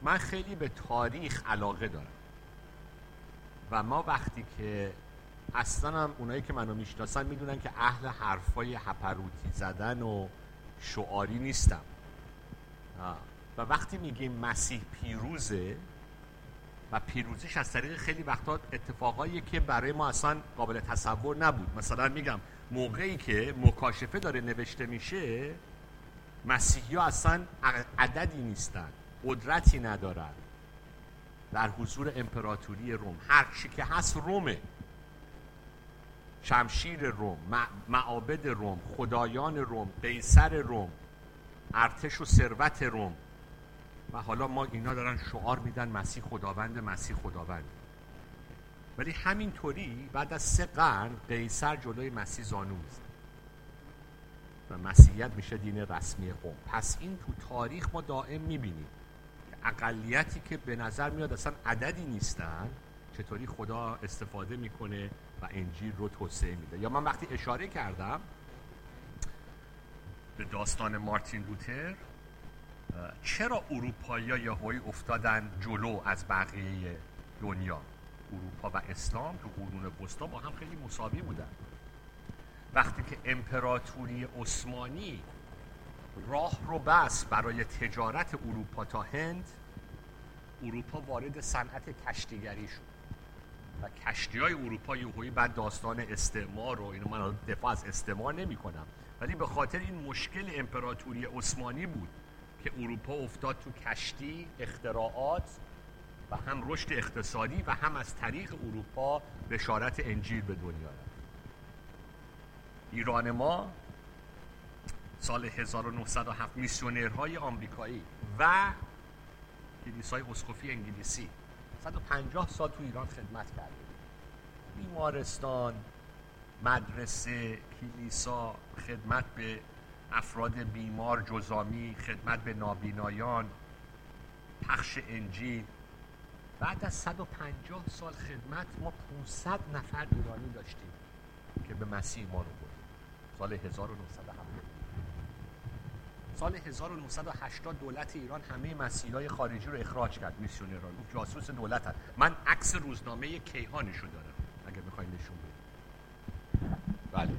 من خیلی به تاریخ علاقه دارم و ما وقتی که اصلا هم اونایی که منو میشناسن میدونن که اهل حرفای هپروتی زدن و شعاری نیستم و وقتی میگیم مسیح پیروزه و پیروزیش از طریق خیلی وقتا اتفاقایی که برای ما اصلا قابل تصور نبود. مثلا میگم موقعی که مکاشفه داره نوشته میشه مسیحی ها اصلا عددی نیستن، قدرتی ندارن در حضور امپراتوری روم. هر چی که هست رومه، شمشیر روم، معابد روم، خدایان روم، قیصر روم، ارتش و ثروت روم. و حالا ما اینا دارن شعار میدن مسیح خداوند، مسیح خداوند. ولی همینطوری بعد از 3 قرن قیصر جلوی مسیح زانو میزنه و مسیحیت میشه دین رسمی قوم. پس این تو تاریخ ما دائم میبینیم که اقلیتی که به نظر میاد اصلا عددی نیستن چطوری خدا استفاده میکنه و انجیل رو توسعه میده. یا من وقتی اشاره کردم به داستان مارتین لوتر، چرا اروپایی‌ها یهویی افتادن جلو از بقیه دنیا؟ اروپا و اسلام تو قرون وسطا با هم خیلی مساوی بودن. وقتی که امپراتوری عثمانی راه رو بست برای تجارت اروپا تا هند، اروپا وارد صنعت کشتیگری شد و کشتی‌های اروپا یهویی بعد داستان استعمار رو، اینو من دفاع از استعمار نمی‌کنم، ولی به خاطر این مشکل امپراتوری عثمانی بود که اروپا افتاد تو کشتی، اختراعات و هم رشد اقتصادی و هم از طریق اروپا بشارت انجیل به دنیا رفت. ایران ما سال 1907 میسیونرهای آمریکایی و کلیسای اسقفی انگلیسی 150 سال تو ایران خدمت کرده. بیمارستان، مدرسه، کلیسا، خدمت به افراد بیمار جزامی، خدمت به نابینایان، پخش انجیل. بعد از 150 سال خدمت ما 500 نفر ایرانی داشتیم که به مسیح ما رو برد. سال 1970. سال 1980 دولت ایران همه مسیحیای خارجی رو اخراج کرد، میسیونرها رو. جاسوس دولت هست. من عکس روزنامه کیهانشو دارم اگه بخواید نشون بدید. بله.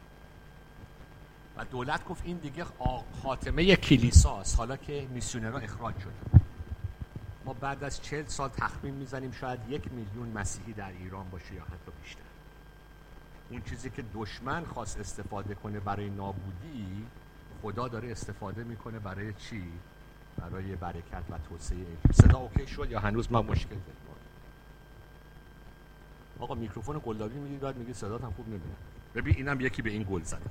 و دولت گفت این دیگه خاتمه کلیساست، حالا که میسیونرها اخراج شدن. ما بعد از 40 سال تخمین میزنیم شاید 1 میلیون مسیحی در ایران باشه یا حتی بیشتر. اون چیزی که دشمن خواست استفاده کنه برای نابودی، خدا داره استفاده میکنه برای چی؟ برای برکت و توسعه انجیل. صدا اوکی شد یا هنوز من مشکل دارم؟ آقا میکروفون قلابی میگید بعد میگید صدات هم خوب نمیاد. ببین اینم یکی به این گل زدم.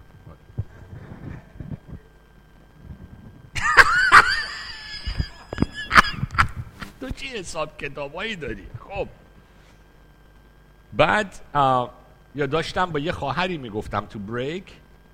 تو چی حساب کتابایی داری؟ خب بعد یا داشتم با یه خواهری میگفتم تو بریک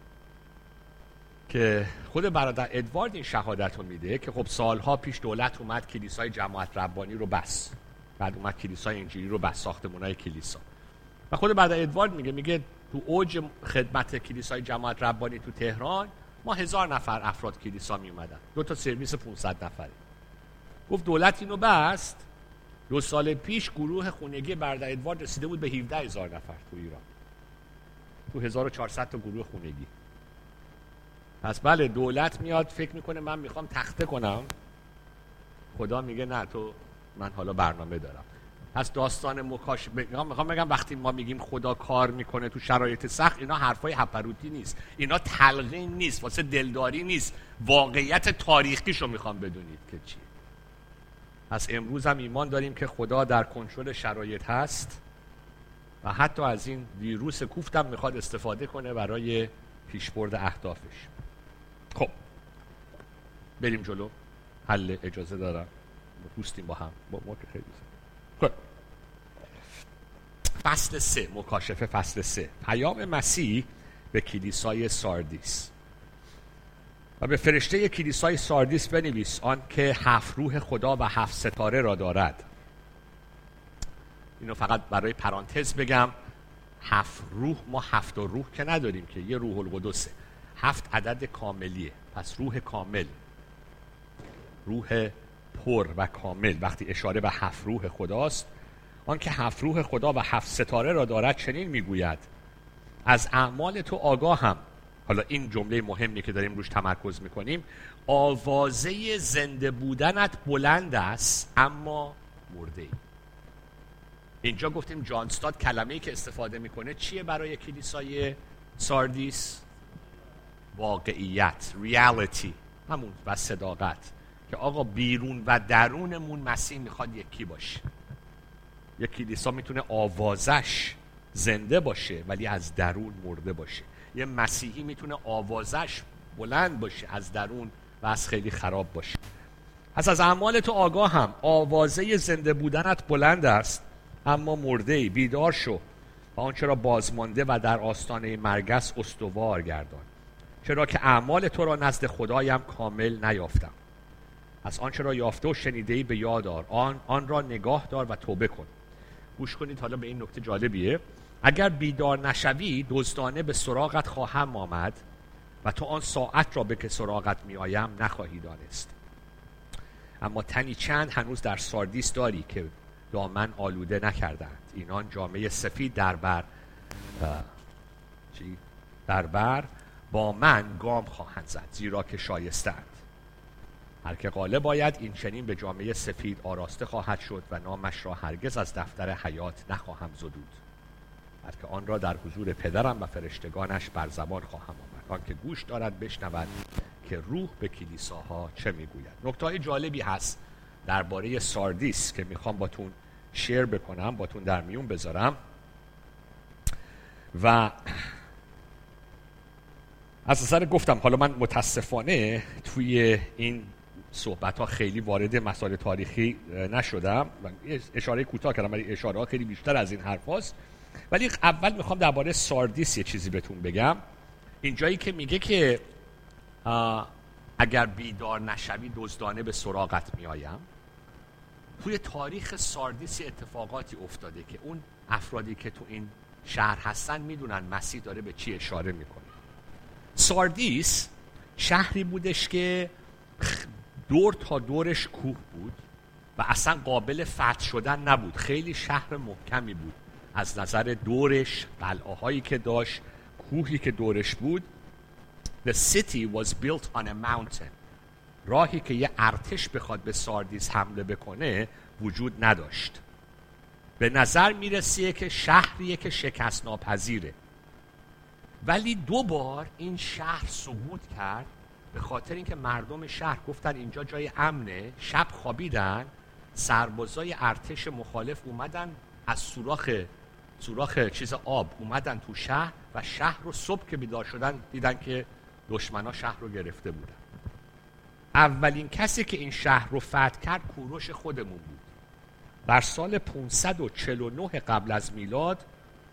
که خود برادر ادوارد این شهادت رو میده که خب سالها پیش دولت اومد کلیسای جماعت ربانی رو بس، بعد اومد کلیسای انجیلی رو بس، ساختمانای کلیسا. و خود برادر ادوارد میگه تو اوج خدمت کلیسای جماعت ربانی تو تهران ما 1000 نفر افراد کلیسا میومدن، 2 تا سرویس 500 نفره. گفت دولت اینو بست، 2 سال پیش گروه خونگی برادر ادوارد رسیده بود به 17000 نفر تو ایران، تو 1400 تا گروه خونگی. پس بله دولت میاد فکر میکنه من میخوام تخته کنم، خدا میگه نه تو، من حالا برنامه دارم. پس داستان مکاشفه، میخوام بگم وقتی ما میگیم خدا کار میکنه تو شرایط سخت، اینا حرفای هپروتی نیست، اینا تلقین نیست، واسه دلداری نیست، واقعیت تاریخیشو میخوام بدونید که چی. پس امروز هم ایمان داریم که خدا در کنترل شرایط هست و حتی از این ویروس کوفتم میخواد استفاده کنه برای پیشبرد اهدافش. خب بریم جلو. حل اجازه دارم دوستیم با هم با ما که خیلی خب فصل 3 مکاشفه فصل 3 پیام مسیح به کلیسای ساردیس. و به فرشته کلیسای ساردیس بنویس آن که 7 روح خدا و 7 ستاره را دارد. اینو فقط برای پرانتز بگم، 7 روح، ما 7 روح که نداریم که، یه روح القدسه. 7 عدد کاملیه، پس روح کامل، روح پر و کامل وقتی اشاره به 7 روح خداست، آنکه 7 روح خدا و 7 ستاره را دارد چنین میگوید: از اعمال تو آگاهم. حالا این جمله مهمی که داریم روش تمرکز میکنیم: آوازه زنده بودنت بلند است اما مرده ای. اینجا گفتیم جان استاد کلمه‌ای که استفاده میکنه چیه برای کلیسای ساردیس؟ واقعیت، ریالیتی، همون و صداقت، که آقا بیرون و درونمون مسیح میخواد یکی باشه. یک کلیسا میتونه آوازش زنده باشه ولی از درون مرده باشه. یه مسیحی میتونه آوازش بلند باشه از درون و از خیلی خراب باشه. پس از اعمال تو آگاهم، آوازه زنده بودنت بلند است اما مرده ای. بیدار شو و آنچه را بازمانده و در آستانه مرگ است استوار گردان، چرا که اعمال تو را نزد خدایم کامل نیافتم. از آنچه را یافته و شنیده‌ای به یاد آر، آن را نگاه دار و توبه کن. گوش کنید حالا به این نکته جالبیه: اگر بیدار نشوی دزدانه به سراغت خواهم آمد و تو آن ساعت را به که سراغت می آیم نخواهی دانست. اما تنی چند هنوز در ساردیس داری که دامن آلوده نکردند. اینان جامعه سفید در بر با من گام خواهند زد، زیرا که شایستند. هر که غالب باید این چنین به جامعه سفید آراسته خواهد شد و نامش را هرگز از دفتر حیات نخواهم زدود، بلکه آن را در حضور پدرم و فرشتگانش بر زبان خواهم آورد. آن که گوش دارد بشنود که روح به کلیساها چه میگوید. نکته جالبی هست درباره ساردیس که میخوام باتون شیر بکنم، باتون در میون بذارم. و از نظر گفتم حالا من متاسفانه توی این صحبت ها خیلی وارد مسائل تاریخی نشدم، اشاره کوتاه کردم ولی اشاره ها خیلی بیشتر از این حرف هاست. ولی اول میخوام درباره ساردیس یه چیزی بهتون بگم. اینجایی که میگه که اگر بیدار نشوی دزدانه به سراغت میایم، توی تاریخ ساردیس اتفاقاتی افتاده که اون افرادی که تو این شهر هستن میدونن مسیح داره به چی اشاره میکنه. ساردیس شهری بودش که دور تا دورش کوه بود و اصلا قابل فتح شدن نبود. خیلی شهر محکمی بود از نظر دورش، قلعه هایی که داشت، کوهی که دورش بود. The city was built on a mountain. راهی که یه ارتش بخواد به ساردیس حمله بکنه وجود نداشت. به نظر میرسیه که شهریه که شکست ناپذیره. ولی 2 بار این شهر سقوط کرد به خاطر اینکه مردم شهر گفتن اینجا جای امنه. شب خوابیدن، سربازای ارتش مخالف اومدن از سوراخ چیز آب اومدن تو شهر و شهر رو صبح که بیدار شدن دیدن که دشمنا شهر رو گرفته بودن. اولین کسی که این شهر رو فتح کرد کوروش خودمون بود. در سال 549 قبل از میلاد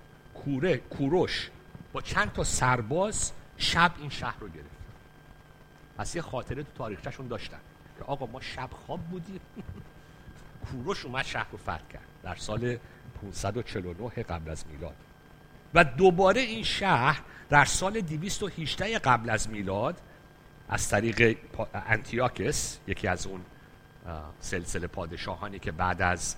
کوروش با چند تا سرباز شب این شهر رو گرفت. پس یه خاطره تو تاریخچه‌شون داشتن که آقا ما شب خواب بودیم کوروش اومد شهر رو فتح کرد در سال 549 قبل از میلاد. و دوباره این شهر در سال 218 قبل از میلاد از طریق انتیاکس، یکی از اون سلسله پادشاهانی که بعد از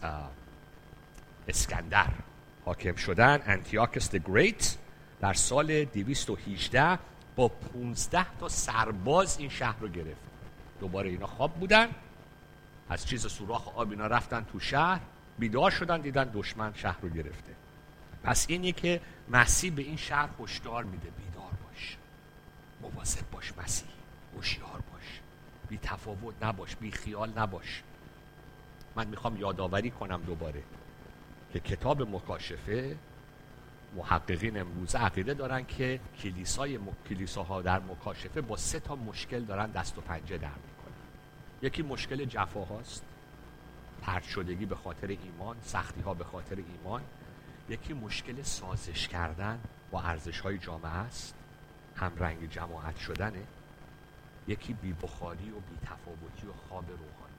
اسکندر حاکم شدن، انتیاکس the Great، در سال 218 با 15 تا سرباز این شهر رو گرفت. دوباره اینا خواب بودن، از چیز سوراخ آب اینا رفتن تو شهر، بیدار شدن دیدن دشمن شهر رو گرفته. پس اینی که مسیح به این شهر هشدار میده: بیدار باش، مواظب باش، مسیح هوشیار باش، بی تفاوت نباش، بی خیال نباش. من میخوام یادآوری کنم دوباره که کتاب مکاشفه، محققین امروز عقیده دارن که کلیساها در مکاشفه با 3 تا مشکل دارن دست و پنجه در میکنن. یکی مشکل جفاهاست، طرد شدگی به خاطر ایمان، سختی ها به خاطر ایمان. یکی مشکل سازش کردن با ارزش های جامعه است، همرنگ جماعت شدنه. یکی بی بخاری و بی تفاوتی و خواب روحانی.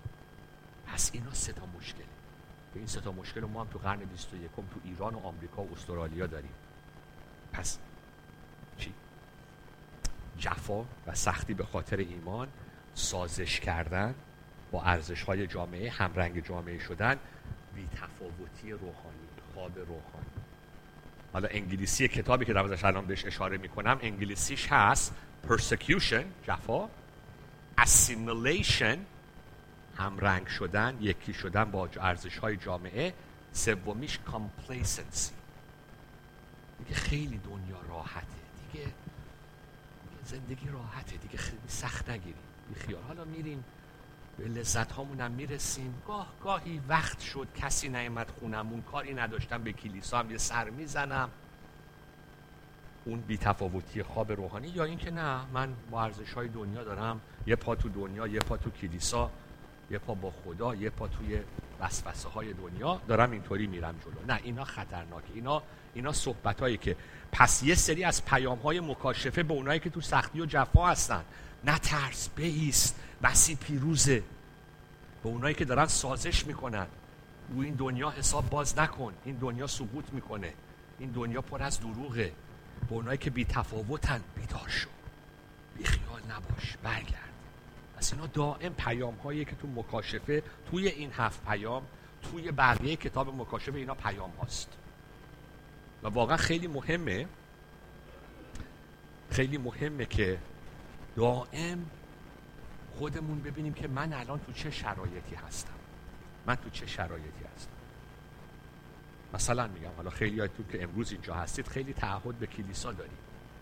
پس اینا 3 تا مشکل. به این 3 تا مشکل ما هم تو قرن 21 تو ایران و آمریکا و استرالیا داریم. پس چی؟ جفا و سختی به خاطر ایمان، سازش کردن با ارزش‌های جامعه همرنگ جامعه شدن، بی‌تفاوتی روحانی، خواب روحانی. حالا انگلیسی کتابی که در ازش الان بهش اشاره میکنم انگلیسیش هست persecution، جفا، assimilation، همرنگ شدن، یکی شدن با ارزش‌های جامعه، سومیش complacency. دیگه خیلی دنیا راحته، دیگه زندگی راحته، دیگه خیلی سخت نگیریم، بی خیال. حالا میریم به لذت هامون هم میرسیم، گاهی وقت شد کسی نیامد خونمون، کاری نداشتم به کلیسا هم یه سر میزنم. اون بی‌تفاوتی خواب روحانی. یا اینکه نه، من با ارزش‌های دنیا دارم، یه پا تو دنیا، یه پا تو کلیسا، یه پا با خدا، یه پا توی وسوسه‌های دنیا، دارم اینطوری میرم جلو. نه، اینا خطرناکه. اینا صحبتایی که پس یه سری از پیام‌های مکاشفه به اونایی که تو سختی و جفا هستن، نه ترس، بایست، مسیح پیروزه. به اونایی که دارن سازش میکنن رو این دنیا حساب باز نکن، این دنیا سقوط میکنه، این دنیا پر از دروغه. به اونایی که بی تفاوتن، بیدار شو، بی خیال نباش، برگرد. پس اینا دائم پیام هایی که تو مکاشفه، توی این 7 پیام، توی بقیه کتاب مکاشفه، اینا پیام هاست و واقعا خیلی مهمه که دائم خودمون ببینیم که من الان تو چه شرایطی هستم. مثلا میگم، حالا خیلی هایتون که امروز اینجا هستید خیلی تعهد به کلیسا دارید.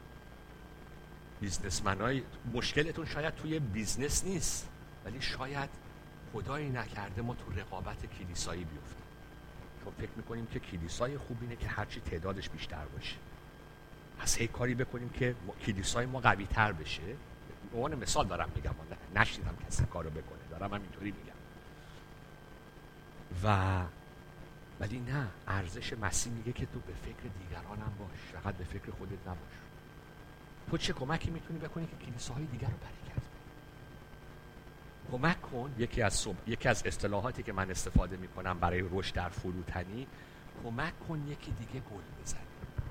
بیزنسمنای مشکلتون شاید توی بیزنس نیست، ولی شاید خدایی نکرده ما تو رقابت کلیسایی بیفتیم، چون فکر میکنیم که کلیسای خوب اینه که هرچی تعدادش بیشتر باشه. پس هی کاری بکنیم که کلیسای ما قوی تر بشه. به عنوان مثال دارم میگم، نشیدم کسی کارو بکنه، دارم اینطوری میگم. ولی نه، ارزش مسیح میگه که تو به فکر دیگران هم باش، فقط به فکر خودت نباش. تو چه کمکی میتونی بکنی که کلیساهای دیگر رو برکت بدی؟ کمک کن. یکی از اصطلاحاتی که من استفاده میکنم برای رشد در فروتنی، کمک کن یکی دیگه گل بزنه،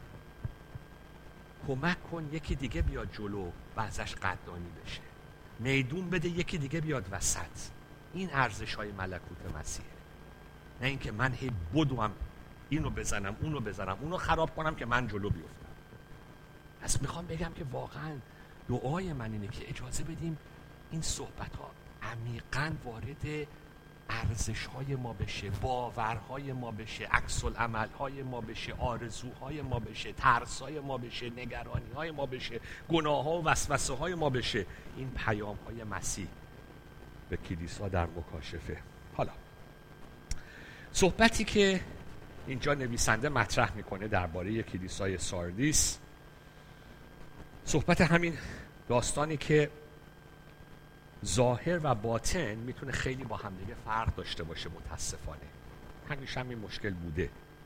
کمک کن یکی دیگه بیاد جلو و ازش قدردانی بشه، میدون بده یکی دیگه بیاد وسط. این ارزش‌های ملکوت مسیحه. نه اینکه من هی بدوم اینو بزنم اونو خراب کنم که من جلو بیفتم. پس میخوام بگم که واقعا دعای من اینه که اجازه بدیم این صحبت‌ها عمیقاً وارد ارزش‌های ما بشه، باورهای ما بشه، عکس‌العمل‌های ما بشه، آرزوهای ما بشه، ترس‌های ما بشه، نگرانی‌های ما بشه، گناه‌ها و وسوسه‌های ما بشه. این پیام‌های مسیح به کلیسا در مکاشفه. حالا صحبتی که اینجا نویسنده مطرح میکنه درباره کلیسای ساردیس، صحبت همین داستانی که ظاهر و باطن میتونه خیلی با همدیگه فرق داشته باشه. متاسفانه همیشه هم این مشکل بوده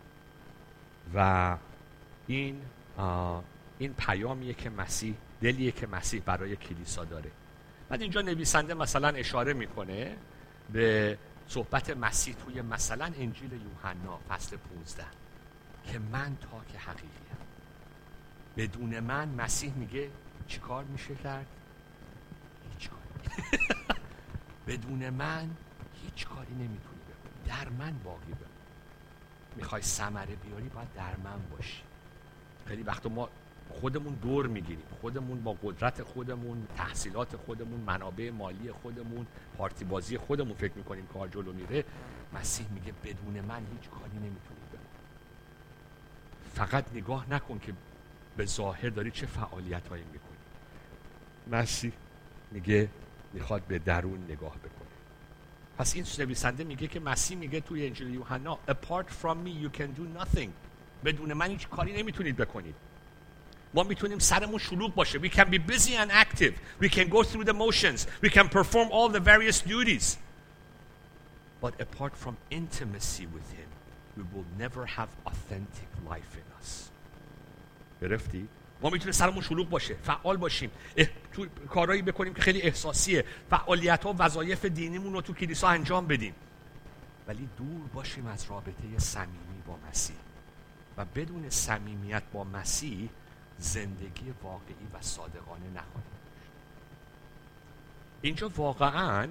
و این پیامیه که دلیه که مسیح برای کلیسا داره. بعد اینجا نویسنده مثلا اشاره میکنه به صحبت مسیح توی مثلا انجیل یوحنا فصل 15 که من تاک حقیقیم، بدون من، مسیح میگه چیکار میشه کرد؟ هیچ کاری. بدون من هیچ کاری نمیتونی بکنی، در من باقی بمون. میخوای ثمره بیاری باید در من باشی. خیلی وقتا ما خودمون دور میگیریم، خودمون با قدرت خودمون، تحصیلات خودمون، منابع مالی خودمون، پارتی بازی خودمون فکر میکنیم کار جلو میره. مسیح میگه بدون من هیچ کاری نمیتونی بکنی. فقط نگاه نکن که به ظاهر داری چه فعالیت هایی میکنی. مسیح میگه میخواد به درون نگاه بکنه. پس این نویسنده میگه که مسیح میگه توی انجیل یوحنا apart from me you can do nothing. بدون من هیچ کاری نمیتونید بکنید. ما میتونیم سرمون شلوغ باشه. We can be busy and active. We can go through the motions. We can perform all the various duties. But apart from intimacy with him, we will never have authentic life in us. گرفتی؟ ما میتونیم سرمون شلوغ باشه، فعال باشیم، تو کارهایی بکنیم که خیلی احساسیه، فعالیت‌ها و وظایف دینیمون رو تو کلیسا انجام بدیم، ولی دور باشیم از رابطه صمیمی با مسیح. و بدون صمیمیت با مسیح زندگی واقعی و صادقانه نخواهیم داشت. اینجا واقعاً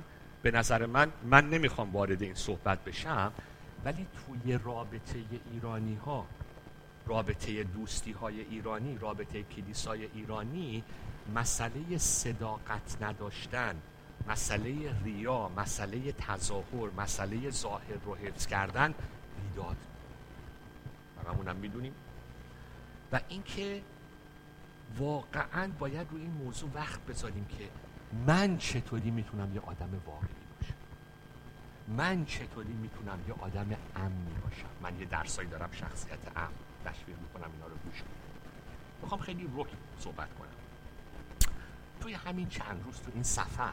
به نظر من نمیخوام وارد این صحبت بشم، ولی توی رابطه ایرانی ها، رابطه دوستی های ایرانی، رابطه کلیسای ایرانی، مسئله صداقت نداشتن، مسئله ریا، مسئله تظاهر، مسئله ظاهر رو حفظ کردن بیداد. همونم میدونیم. و اینکه واقعا باید روی این موضوع وقت بذاریم که من چطوری میتونم یه آدم واقعی باشم، من چطوری میتونم یه آدم امنی باشم. من یه درسایی دارم شخصیت امن، تشویق میکنم اینا رو گوش کنید. میخوام خیلی رک صحبت کنم. توی همین چند روز تو این سفر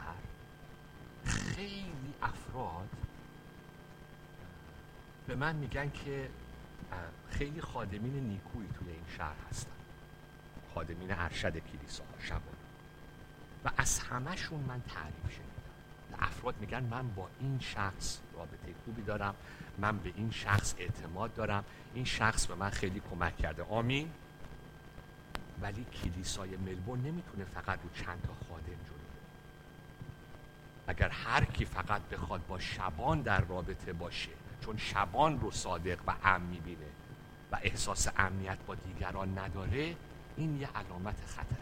خیلی افراد به من میگن که خیلی خادمین نیکویی توی این شهر هستن، خادمین ارشد کلیسا شبان، و از همه‌شون من تعریف شنیدم. افراد میگن من با این شخص رابطه خوبی دارم، من به این شخص اعتماد دارم، این شخص به من خیلی کمک کرده. آمین. ولی کلیسای ملبورن نمیتونه فقط رو چند تا خادم جلو بره. اگر هر کی فقط بخواد با شبان در رابطه باشه، چون شبان رو صادق و امن میبینه و احساس امنیت با دیگران نداره، این یه علامت خطره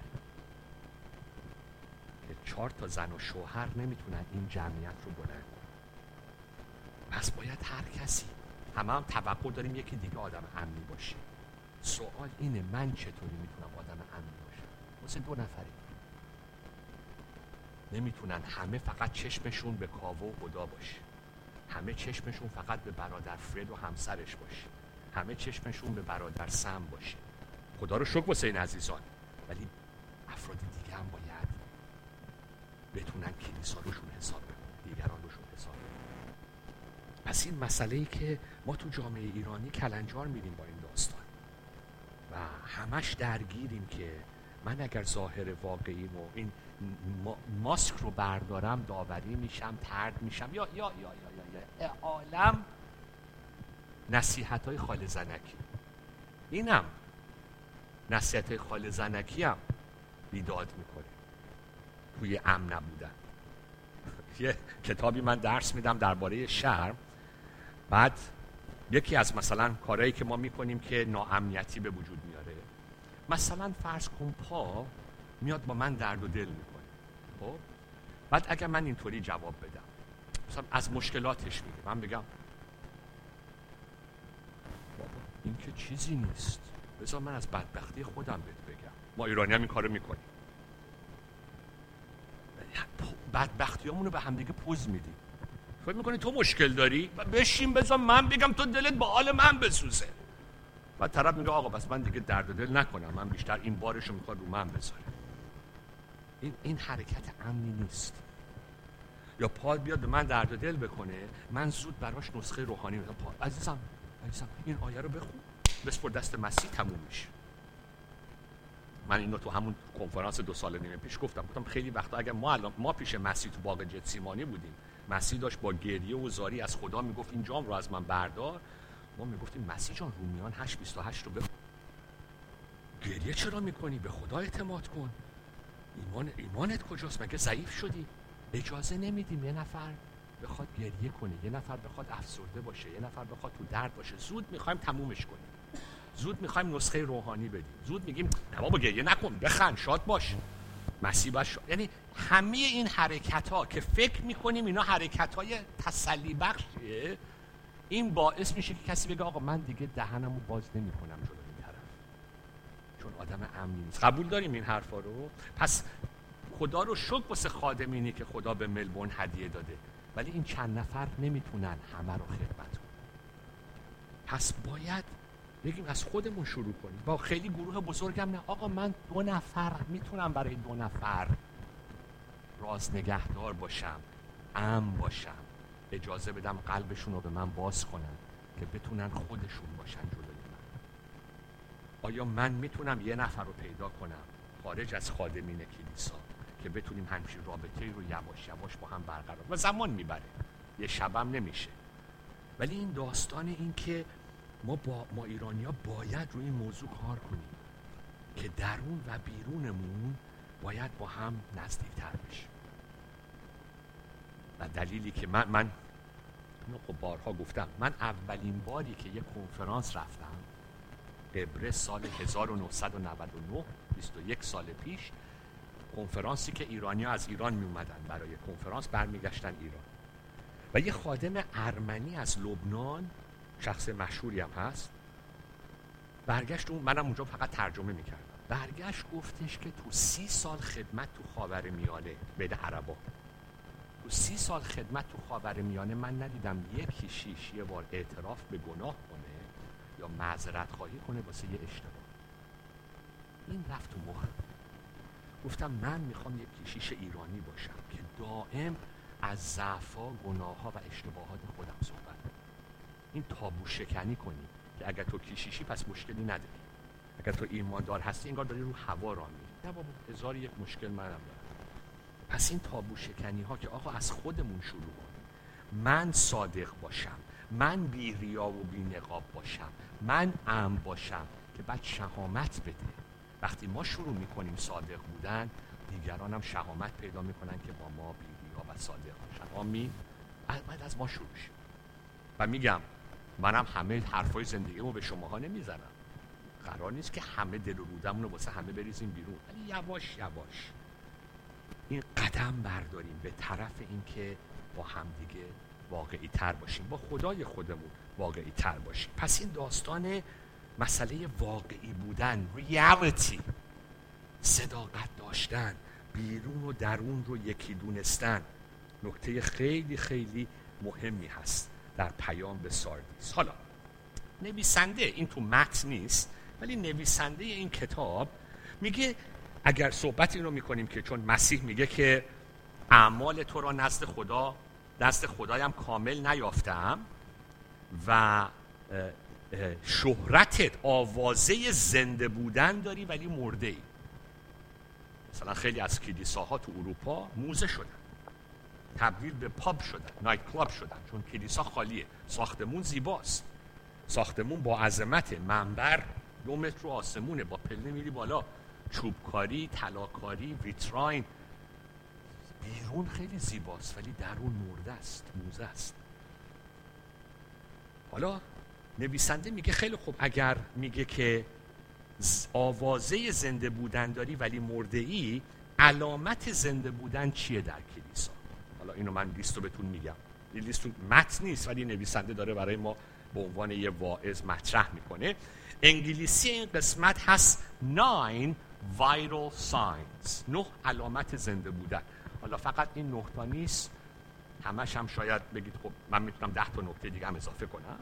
که 4 تا زن و شوهر نمیتونن این جمعیت رو بلند کنن. پس باید هر کسی، هم توقع داریم یکی دیگه آدم امنی باشه. سوال اینه من چطوری میتونم آدم امنی باشم؟ واسه 2 نفری نمیتونن همه فقط چشمشون به کاوه و خدا باشه، همه چشمشون فقط به برادر فرد و همسرش باشه، همه چشمشون به برادر سم باشه. خدا رو شکر واسه این عزیزان، ولی افراد دیگه هم باید بتونن کلیسا روشون حساب بکنن، دیگران روشون حساب بکنن. پس این مسئله‌ای که ما تو جامعه ایرانی کلنجار میریم با این داستان و همش درگیریم که من اگر ظاهر واقعیم و این ماسک رو بردارم داوری میشم، طرد میشم، یا عالم نصیحت‌های خاله زنکی. اینم نصیحت‌های خاله زنکی هم بیداد میکنه توی امن نبودن. یه کتابی من درس میدم درباره شرم، بعد یکی از مثلا کارهایی که ما میکنیم که ناامنیتی به وجود میاره، مثلا فرض کن پا میاد با من درد و دل میکنه، خب بعد اگر من اینطوری جواب بدم، مثلا از مشکلاتش میگه، من بگم بابا این که چیزی نیست، بذار من از بدبختی خودم بهت بگم. ما ایرانی هم این کارو میکنیم، بدبختیامونو به همدیگه پوز میدیم. فکر میکنی تو مشکل داری؟ بشین بذار من بگم تو دلت با حال من بسوزه. و طرف میگه آقا بس من دیگه درد و دل نکنم، من بیشتر این بارشو میخواد رو من بذاره. این حرکت امنی نیست. یا پا بیاد به من درد و دل بکنه، من زود براش نسخه روحانی میدم. عزیزم این آیه رو بخون، بسپر دست مسیح، تموم میشه. من اینو تو همون کنفرانس 2 سال نیم پیش گفتم خیلی وقتا اگر ما پیش مسیح تو باغ گتسیمانی بودیم، مسیح داشت با گریه و زاری از خدا میگفت این جام رو از من بردار، ما میگفتیم مسیح جان رومیان 8:28 رو بخون. گریه چرا میکنی؟ به خدا اعتماد کن. ایمانت کجاست؟ مگه ضعیف شدی؟ اجازه نمیدیم یه نفر بخواد گریه کنه، یه نفر بخواد افسرده باشه، یه نفر بخواد تو درد باشه. زود میخوایم تمومش کنیم، زود میخوایم نسخه روحانی بدیم، زود میگیم نه بابا گریه نکن، بخند، شاد باش، مسیح باش. یعنی همه این حرکت ها که فکر میکنیم اینا حرکت های تسلی بخشیه، این باعث میشه که کسی بگه آقا من دیگه دهنمو باز نمیکنم جلوی این طرف، چون آدم امنی نیست. قبول داریم این حرفا رو؟ پس خدا رو شکر واسه خادمینی که خدا به ملبورن هدیه داده، ولی این چند نفر نمیتونن همه رو خدمت کنن. پس باید بگیم از خودمون شروع کنیم. با خیلی گروه بزرگم نه، آقا من 2 نفر میتونم برای 2 نفر راز نگهدار باشم، امن باشم، اجازه بدم قلبشون رو به من باز کنن که بتونن خودشون باشن جلوی من. آیا من میتونم یه نفر رو پیدا کنم خارج از خادمین کلیسا که بتونیم همچین رابطه‌ای رو یواش یواش با هم برقرار، و زمان میبره، یه شبم نمیشه، ولی این داستان این که ما ایرانی‌ها باید روی این موضوع کار کنیم که درون و بیرونمون باید با هم نزدیک‌تر بشیم. و دلیلی که من خب بارها گفتم، من اولین باری که یک کنفرانس رفتم قبرس سال 1999 21 سال پیش، کنفرانسی که ایرانی‌ها از ایران می اومدن برای کنفرانس برمیگشتن ایران و یه خادم ارمنی از لبنان، شخص مشهوری هم هست، برگشت، منم اونجا فقط ترجمه میکردم، برگشت گفتش که تو 30 سال خدمت تو خاورمیانه بین عربا، تو 30 سال خدمت تو خاورمیانه من ندیدم یکی شیش یه بار اعتراف به گناه کنه یا معذرت خواهی کنه واسه یه اشتباه. این رفت تو مخ. گفتم من میخوام یک کشیش ایرانی باشم که دائم از ضعف‌ها، گناه‌ها و اشتباهات خودم صحبت کنم. این تابو شکنی کنی که اگر تو کشیشی پس مشکلی نداری، اگر تو ایماندار هستی انگار داری رو هوا راه میری. نه بابا، هزار یک مشکل منم دارم. پس این تابو شکنی ها که آقا از خودمون شروع کنیم، من صادق باشم، من بی ریا و بی نقاب باشم، من ام باشم، که بعد شهامت بده. وقتی ما شروع میکنیم صادق بودن، دیگران هم شهامت پیدا میکنن که با ما بی ریا و صادق باشن. آمین. بعد از ما شروع شد. و میگم منم همه حرفای زندگیمو به شماها نمیزنم، قرار نیست که همه دل و رودمون رو واسه همه بریزیم بیرون، ولی یواش یواش این قدم برداریم به طرف این که با همدیگه واقعی تر باشیم، با خدای خودمون واقعی تر باشیم. پس این داستان مسئله واقعی بودن، ریالیتی، صداقت داشتن، بیرون و درون رو یکی دونستن، نکته خیلی خیلی مهمی هست در پیام به ساردیس. حالا نویسنده، این تو متن نیست ولی نویسنده این کتاب میگه، اگر صحبت این رو میکنیم که چون مسیح میگه که اعمال تو را نزد خدایم کامل نیافتم و شهرتت آوازه زنده بودن داری ولی مرده ای. مثلا خیلی از کلیساها تو اروپا موزه شدن، تبدیل به پاب شدن، نایت کلاب شدن، چون کلیسا خالیه. ساختمون زیباست، ساختمون با عظمت، منبر 2 متر رو آسمونه، با پله میری بالا، چوبکاری، طلاکاری، ویتراین، بیرون خیلی زیباست ولی درون مرده است، موزه است. حالا نویسنده میگه خیلی خوب، اگر میگه که آوازه زنده بودن داری ولی مرده ای، علامت زنده بودن چیه در کلیسا؟ حالا اینو من لیستو بهتون میگم، این لیست متن نیست ولی نویسنده داره برای ما به عنوان یه واعظ مطرح میکنه. انگلیسی این قسمت هست 9 vital signs، 9 علامت زنده بودن. حالا فقط این 9 تا نیست، همش هم شاید بگید خب من میتونم 10 تا نکته دیگه هم اضافه کنم،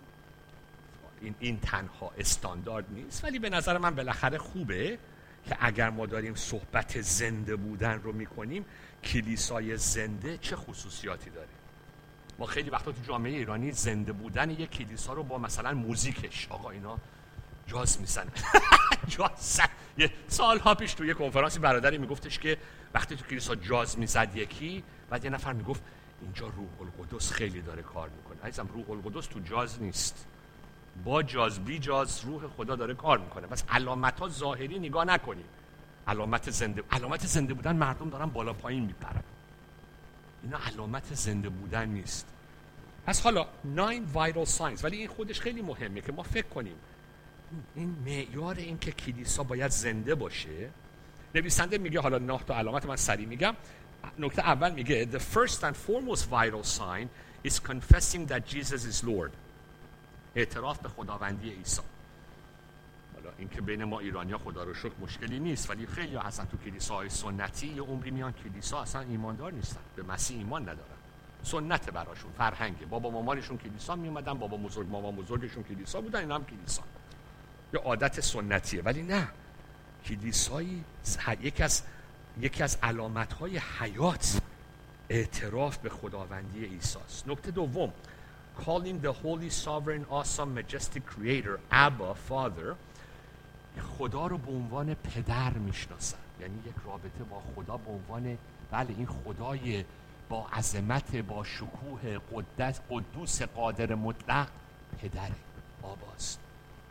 این تنها استاندارد نیست، ولی به نظر من بالاخره خوبه که اگر ما داریم صحبت زنده بودن رو میکنیم، کلیسای زنده چه خصوصیاتی داره. ما خیلی وقتا تو جامعه ایرانی زنده بودن یک کلیسا رو با مثلا موزیکش، آقا اینا جاز میزنن جاز. یه سالها پیش تو یه کنفرانسی برادری میگفتش که وقتی تو کلیسا جاز میزد یکی، بعد یه نفر میگفت اینجا روح القدس خیلی داره کار میکنه. عزیزم روح القدس تو جاز نیست، با جاز بی جاز روح خدا داره کار میکنه. بس علامت ها ظاهری نگاه نکنیم. علامت زنده بودن مردم دارن بالا پایین میپرن، اینا علامت زنده بودن نیست. پس حالا 9 vital signs، ولی این خودش خیلی مهمه که ما فکر کنیم این معیار این که کلیسا باید زنده باشه. نویسنده میگه، حالا 9 تا علامت من سریع میگم. نکته اول میگه the first and foremost vital sign is confessing that Jesus is Lord، اعتراف به خداوندی عیسی. حالا این که بین ما ایرانی‌ها خدا رو شکر مشکلی نیست، ولی خیلی اصلا تو کلیساهای سنتی یه عمری میان کلیسا اصلا ایماندار نیستن، به مسیح ایمان ندارن، سنت براشون، فرهنگه. بابا مامانشون کلیسا میومدن، مامان بزرگشون کلیسا بودن، اینا هم کلیسا، یه عادت سنتیه. ولی نه، کلیسایی یکی از علامت‌های حیات اعتراف به خداوندی عیسی است. نکته دوم، calling the holy sovereign awesome majestic creator Abba Father، خدا رو به عنوان پدر میشناسن، یعنی یک رابطه با خدا به عنوان بله این خدای با عظمت، با شکوه، قدوس، قادر مطلق، پدره، آباست.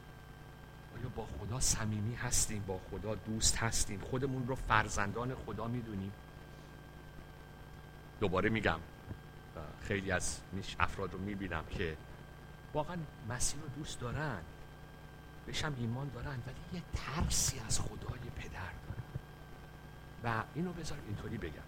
آیا با خدا صمیمی هستیم؟ با خدا دوست هستیم؟ خودمون رو فرزندان خدا میدونیم؟ دوباره میگم خیلی از افراد رو میبینم که واقعا مسیح رو دوست دارن، بهش هم ایمان دارن، ولی یه ترسی از خدای پدر دارن. و اینو بذار اینطوری بگم،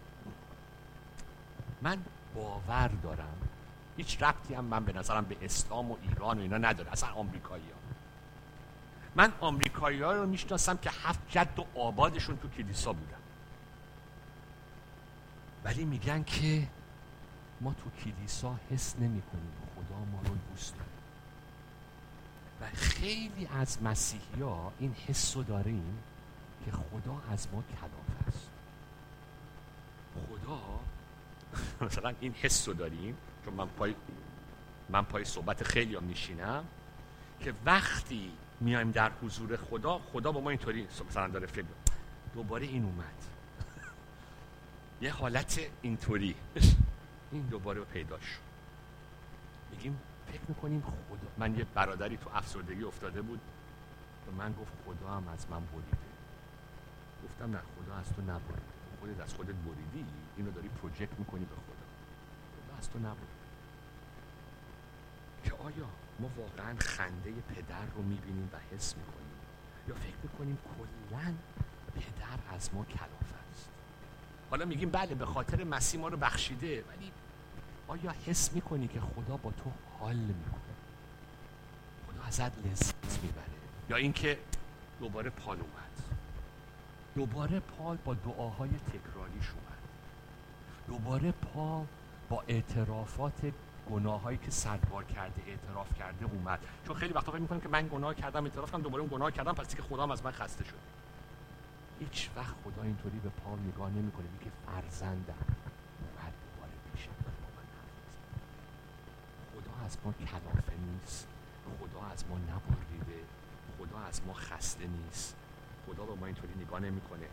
من باور دارم، هیچ ربطی هم من به نظرم به اسلام و ایران و اینا نداره، اصلا آمریکایی ها. من آمریکایی ها رو میشناسم که 7 جد و آبادشون تو کلیسا بودن، ولی میگن که ما تو کلیسا حس نمی کنیم خدا ما رو دوست داره. و خیلی از مسیحی ها این حس رو داریم که خدا از ما کلافه است. خدا مثلا این حس رو داریم، چون من پای صحبت خیلی هم میشینم که وقتی میایم در حضور خدا با ما اینطوری مثلا داره فکر دوباره این اومد، یه حالت اینطوری این دوباره پیدا شد. میگیم فکر میکنیم خدا. من یه برادری تو افسردگی افتاده بود و من گفت خدا هم از من بریده. گفتم نه، خدا از تو نبریده، خودت از خودت بریدی، اینو داری پروژکت میکنی به خدا از تو نبریده. که آیا ما واقعا خنده پدر رو میبینیم و حس میکنیم، یا فکر میکنیم کلاً پدر از ما کلافه است؟ حالا میگیم بله به خاطر مسیح ما رو بخشیده، ولی آیا حس میکنی که خدا با تو حال میکنه، خدا ازت لذت میبره؟ یا اینکه دوباره پال اومد، دوباره پال با دعاهای تکراریش اومد، دوباره پال با اعترافات گناهایی که صدبار کرده اعتراف کرده اومد. چون خیلی وقتا فکر میکنم که من گناه کردم، اعتراف کردم، دوباره اون گناه کردم، پس دیگه خدا هم از من خسته شد. هیچ وقت خدا اینطوری به پال نگاه نمیکنه، میگه فرزندم اومد دوباره پیشم با من حرف بزن. خدا از ما کلافه نیست، خدا از ما نبریده، خدا از ما خسته نیست، خدا به ما اینطوری نگاه نمیکنه.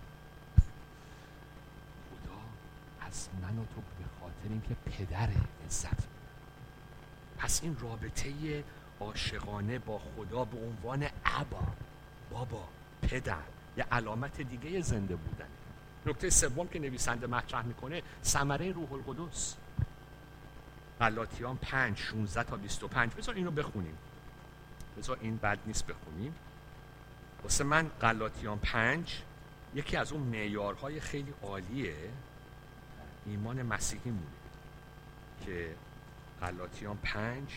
خدا از من و تو به خاطر اینکه پدر عزت میده. پس این رابطه عاشقانه با خدا به عنوان ابا، بابا، پدر، یه علامت دیگه زنده بودن. نکته سوم که نویسنده مطرح میکنه ثمره روح القدس. غلاطیان 5:16-25. بذار اینو بخونیم، بذار این بد نیست بخونیم. واسه من غلاطیان 5 یکی از اون معیارهای خیلی عالیه ایمان مسیحی مونه که غلاطیان 5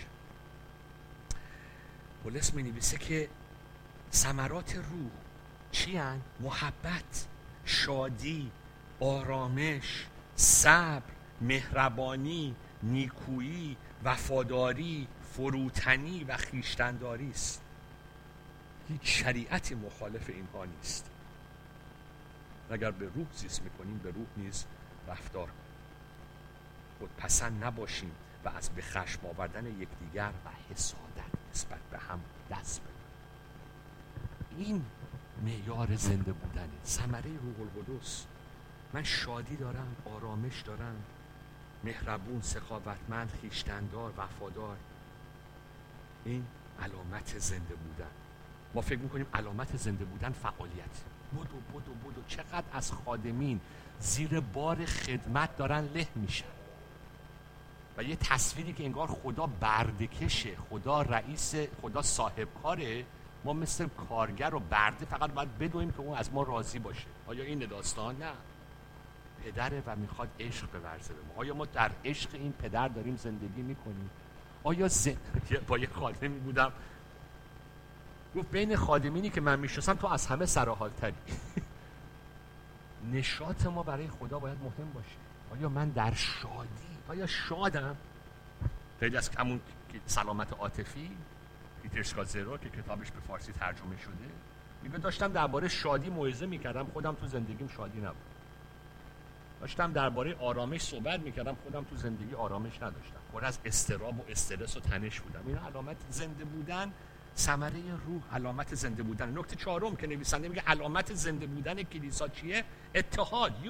پولس می‌نویسه که ثمرات روح چی هن؟ محبت، شادی، آرامش، صبر، مهربانی، نیکویی، وفاداری، فروتنی و خویشتن‌داری است. هیچ شریعتی مخالف اینها نیست. اگر به روح زیست میکنیم به روح نیز رفتار کنیم. خودپسند نباشیم و از به خشم آوردن یکدیگر و حسادت نسبت به هم دست بدیم. این معیار زنده بودنه، ثمره روح القدس. من شادی دارم، آرامش دارم، مهربون، سخاوتمند، خویشتن‌دار، وفادار. این علامت زنده بودن. ما فکر میکنیم علامت زنده بودن فعالیت. بدو چقدر از خادمین زیر بار خدمت دارن له میشن و یه تصویری که انگار خدا برده‌کشه، خدا رئیس، خدا صاحب کاره، ما مثل کارگر و برده فقط باید بدویم که اون از ما راضی باشه. آیا این داستان؟ نه، پدره و میخواد عشق بورزه به ما. آیا ما در عشق این پدر داریم زندگی میکنیم؟ آیا با یه خادمی بودم گفت بین خادمینی که من میشناسم تو از همه سرحالتری. نشاط ما برای خدا باید مهم باشه. آیا من در شادی، آیا شادم؟ خیلی از همون سلامت عاطفی پیتر اسکازرو که کتابش به فارسی ترجمه شده میگه داشتم درباره شادی موعظه میکردم، خودم تو زندگیم شادی نبود. داشتم درباره آرامش صحبت میکردم، خودم تو زندگی آرامش نداشتم. پر از اضطراب و استرس و تنش بودم. این علامت زنده بودن، ثمره روح، علامت زنده بودن. نکته چهارم که نویسنده میگه علامت زنده بودن کلیسا چیه؟ اتحاد،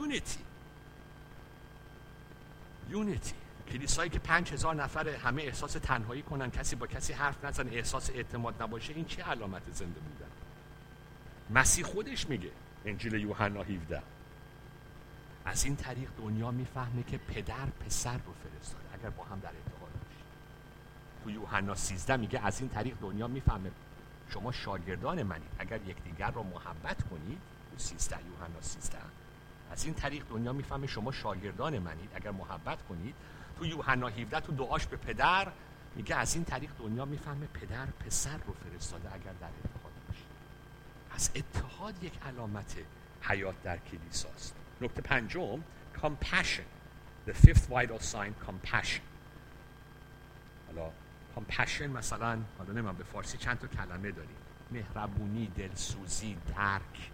یونیتی. کلیسایی که 5000 نفر همه احساس تنهایی کنن، کسی با کسی حرف نزنه، احساس اعتماد نباشه، این چه علامت زنده بودن؟ مسیح خودش میگه، انجیل یوحنا 17، از این طریق دنیا میفهمه که پدر پسر رو فرستاده اگر با هم در اتحاد باشید. تو یوحنا 13 میگه از این طریق دنیا میفهمه شما شاگردان منید اگر یکدیگر را محبت کنید. تو 13 یوحنا 13 از این طریق دنیا میفهمه شما شاگردان منید اگر محبت کنید. تو یوحنا 17 تو دعاش به پدر میگه از این طریق دنیا میفهمه پدر پسر رو فرستاده اگر در اتحاد باشید. از اتحاد یک علامت حیات در کلیساست. نکته پنجم compassion. The fifth vital sign compassion. حالا compassion مثلا حالا نمیدونم به فارسی چند تا کلمه داریم. مهربونی، دلسوزی، درک.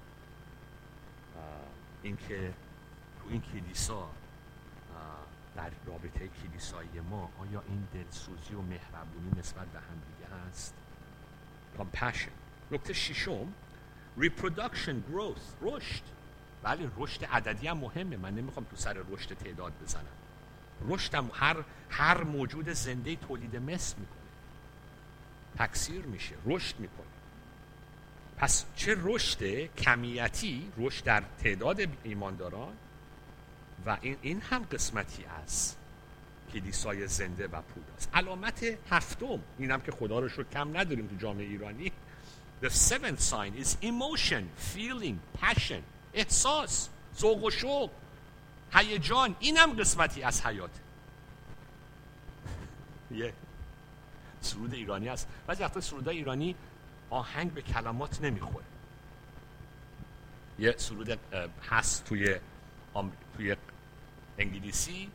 اینکه تو این کلیسا در رابطه کلیسایی ما آیا این دلسوزی و مهربونی نسبت به هم دیگه هست؟ compassion. نکته ششم reproduction growth. رشد. بله رشد عددی هم مهمه. من نمیخوام تو سر رشد تعداد بزنم. رشد هم هر موجود زنده تولید مثل میکنه، تکثیر میشه، رشد میکنه. پس چه رشد کمیتی، رشد در تعداد ایمانداران، و این هم قسمتی از کلیسای زنده و پوداست. علامت هفتم، اینم که خدا رو شکر کم نداریم تو جامعه ایرانی. The seventh sign is emotion, feeling, passion. احساس، ذوق و شوق، هیجان. اینم قسمتی از حیات. یه سرود ایرانی هست. بعضی وقتا سرودای ایرانی آهنگ به کلمات نمیخوره. یه سرود هست توی انگلیسی،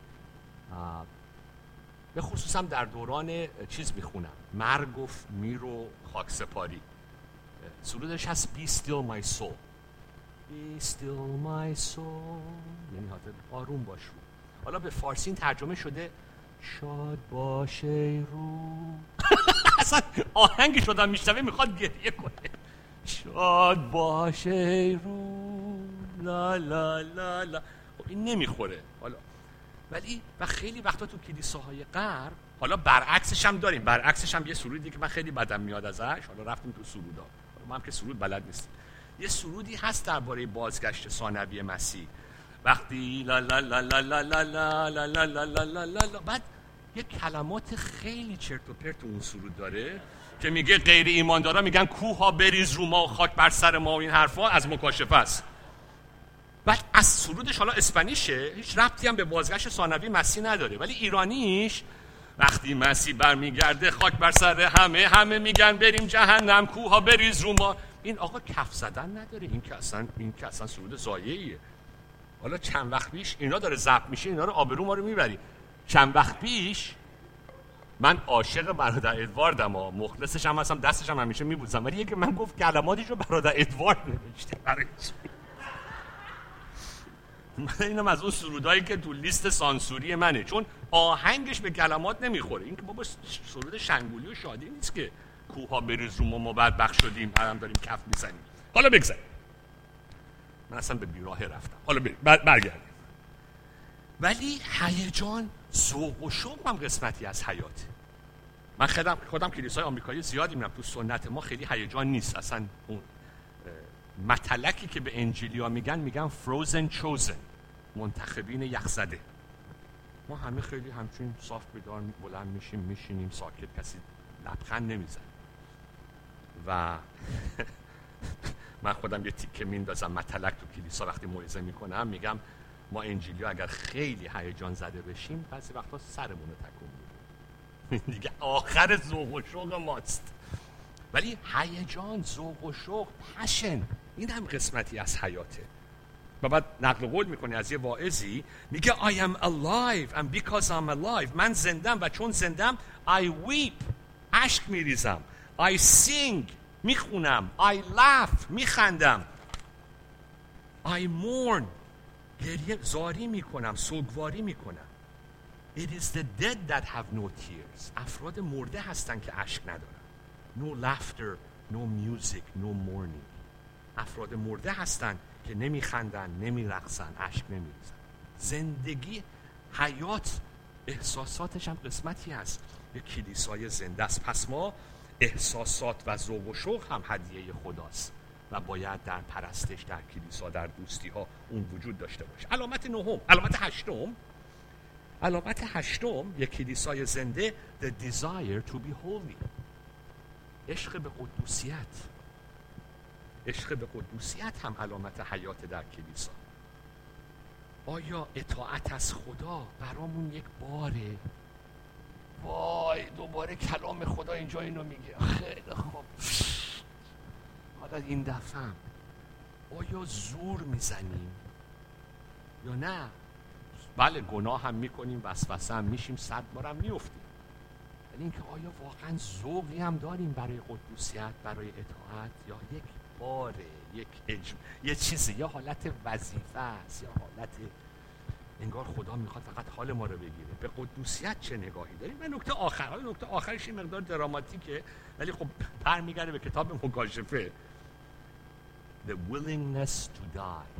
به خصوص هم در دوران چیز میخونم، مرگ و میر و خاکسپاری. سرودش هست Be still my soul. Be still my soul. یعنی آروم باش رو. حالا به فارسی این ترجمه شده شاد باش ای روح. اصلا آهنگش رو میشنوه میخواد گریه کنه. شاد باش ای روح لا لا لا لا. خب این نمیخوره. حالا ولی و خیلی وقتا تو کلیساهای غرب، حالا برعکسش هم داریم. برعکسش هم یه سرودی که من خیلی بدم میاد ازش. حالا رفتیم تو سرودا. ما هم که سرود بلد نیستیم. یه سرودی هست درباره بازگشت ثانوی مسیح. وقتی لا لا لا لا لا لا لا لا لا لا لا لا لا، بعد یه کلمات خیلی چرت و پرت اون سرود داره که میگه غیر ایماندارا میگن کوها بریز رو ما و خاک بر سر ما و این حرفا از مکاشفه است. بعد از سرودش حالا اسپانیشه، هیچ ربطی هم به بازگشت ثانوی مسیح نداره، ولی ایرانیش وقتی مسیح برمیگرده خاک بر سر همه میگن بریم جهنم، کوها بریز رو ما. این آقا کف زدن نداره. این که اصلا سرود ضایعیه. حالا چند وقت پیش اینا داره ضبط میشه، اینا رو آبرو ما رو میبری. چند وقت پیش من عاشق برادر ادواردم و مخلصش هم هستم، دستش هم همیشه میبوسم، ولی یکی من گفت کلماتشو برادر ادوارد نوشته. برای چی؟ من اینم از اون سرودایی که تو لیست سانسوری منه، چون آهنگش به کلمات نمیخوره. این که بابا سرود شنگولی و شادی نیست که کوها بریز رو ما بدبخت شدیم هم داریم کف میزنیم. حالا بگذاریم، من اصلا به بیراهه رفتم. حالا برگردیم. ولی هیجان، ذوق و شوق هم قسمتی از حیاته. من خودم کلیسای آمریکایی زیادی میرم، تو سنت ما خیلی هیجان نیست. اصلا اون مطلقی که به انجیلیا میگن frozen chosen، منتخبین یخزده. ما همه خیلی همچین صاف بیدار بلند میشینیم ساکت، کسی لبخند نمیزنه. و من خودم یه تیکه میندازم مطلق تو کلیسا وقتی موعظه میکنم، میگم ما انجیلیا اگر خیلی هیجان زده بشیم بعضی وقتا سرمون رو تکون میدیم. دیگه آخر ذوق و شوق ماست. ولی هیجان، ذوق و شوق، پشن، این هم قسمتی از حیاته. و بعد نقل قول میکنه از یه واعظی، میگه I am alive and because I'm alive، من زندم و چون زندم I weep، اشک میریزم، I sing، میخونم، I laugh، میخندم، I mourn، گریه زاری میکنم، سوگواری میکنم. It is the dead that have no tears، افراد مرده هستن که اشک ندارن. No laughter, no music, no mourning. افراد مرده هستن که نمیخندن، نمیرقصن، اشک نمیریزن. زندگی، حیات، احساساتش هم قسمتی هست به کلیسای زنده است. پس ما احساسات و ذوق و شوق هم هدیه خداست. و باید در پرستش، در کلیسا، در دوستی ها اون وجود داشته باشه. علامت هشتم یک کلیسای زنده the desire to be holy، عشق به قدوسیت. عشق به قدوسیت هم علامت حیات در کلیسا. آیا اطاعت از خدا برامون یک باره؟ وای دوباره کلام خدا اینجا اینو میگه، خیلی خوب، حالا این دفعه آیا زور میزنیم یا نه؟ بله گناه هم میکنیم، وسوسه هم میشیم، 100 بارم میافتیم، ولی اینکه آیا واقعا ذوقی هم داریم برای قدوسیت، برای اطاعت، یا یک باره، یه چیزی، یا حالت وظیفه است، یا حالت انگار خدا میخواد فقط حال ما رو بگیره. به قدوسیت چه نگاهی داریم؟ و نکته آخرش این مقدار دراماتیکه، ولی خب برمیگرده به کتاب مکاشفه. The willingness to die.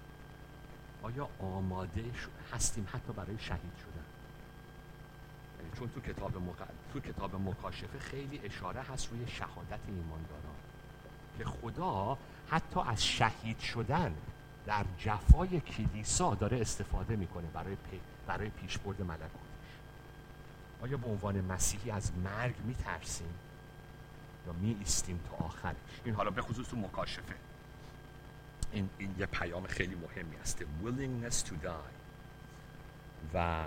آیا آماده هستیم حتی برای شهید شدن؟ یعنی چون تو کتاب مکاشفه خیلی اشاره هست روی شهادت ایمانداران که خدا حتی از شهید شدن در جفای کلیسا داره استفاده میکنه برای پیشبرد ملکوتش. آیا به عنوان مسیحی از مرگ میترسیم یا میایستیم تا آخرش؟ این حالا به خصوص تو مکاشفه این یه پیام خیلی مهمی است، willingness to die. و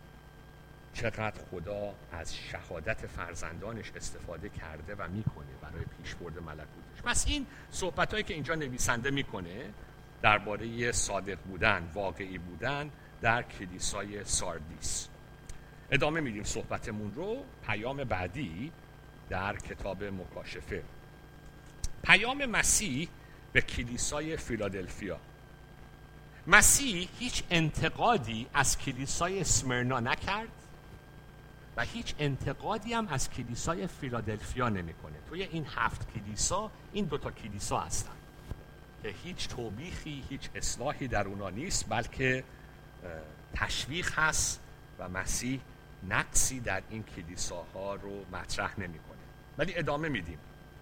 چقدر خدا از شهادت فرزندانش استفاده کرده و میکنه برای پیشبرد ملکوتش. پس این صحبتایی که اینجا نویسنده میکنه درباره صادق بودن، واقعی بودن در کلیسای ساردیس. ادامه میدیم صحبتمون رو. پیام بعدی در کتاب مکاشفه، پیام مسیح به کلیسای فیلادلفیا. مسیح هیچ انتقادی از کلیسای اسمرنا نکرد و هیچ انتقادی هم از کلیسای فیلادلفیا نمیکنه. توی این 7 کلیسا این 2 کلیسا هستن که هیچ توبیخی، هیچ اصلاحی در اونا نیست، بلکه تشویق هست و مسیح نقصی در این کلیساها رو مطرح نمیکنه. ولی ادامه میدیم.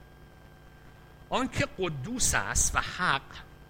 آنکه قدوس است و حق،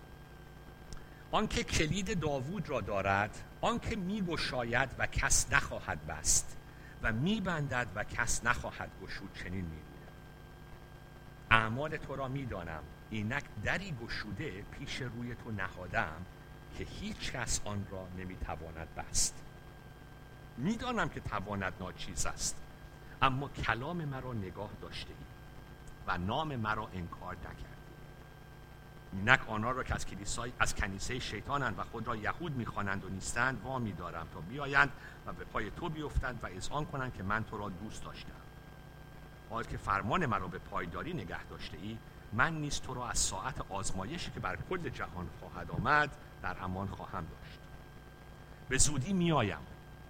آنکه کلید داوود را دارد، آنکه میگشاید و کس نخواهد بست و میبندد و کس نخواهد گشود، چنین میگوید: اعمال تو را میدانم، اینک دری گشوده پیش روی تو نهادم که هیچ کس آن را نمیتواند بست. میدانم که توانت ناچیز است، اما کلام مرا نگاه داشته ای و نام مرا انکار نکردی. اینک آنها را که از کنیسه شیطانند و خود را یهود میخوانند و نیستند وامی دارم تا بیایند و به پای تو بیفتند و اذعان کنند که من تو را دوست داشتم. حال که فرمان مرا به پایداری نگه داشته ای، من نیز تو را از ساعت آزمایشی که بر کل جهان خواهد آمد در امان خواهم داشت. به زودی میایم.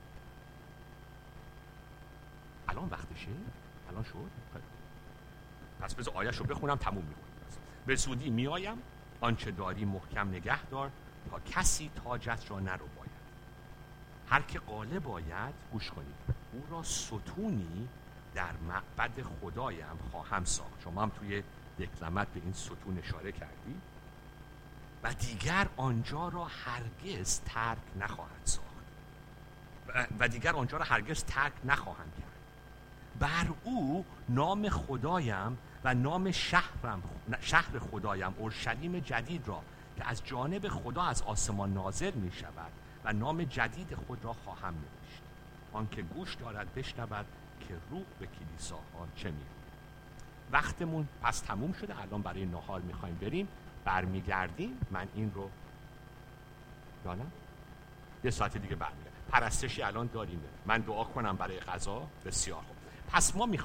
الان وقتشه؟ الان شد؟ پس بذار آیش رو بخونم، تموم میکنیم. به زودی میایم، آنچه داری محکم نگه دار تا کسی تاجت را نرو باید. هر که غالب باید، گوش کنید، او را ستونی در معبد خدایم خواهم ساخت. شما هم توی دکلمت به این ستون اشاره کردی. و دیگر آنجا را هرگز ترک نخواهد ساخت و دیگر آنجا را هرگز ترک نخواهم کرد. بر او نام خدایم و نام شهر خدایم اورشلیم جدید را که از جانب خدا از آسمان نازل می شود و نام جدید خود را خواهم نوشت. آنکه گوش دارد بشنود که روح به کلیساها چه میگوید. وقتمون پس تموم شده، الان برای نهار میخوایم بریم، برمیگردیم. من این رو دانم یه ساعت دیگه برمیگردیم. پرستشی الان داریم، من دعا کنم برای غذا. بسیار خوب. پس ما میخوایم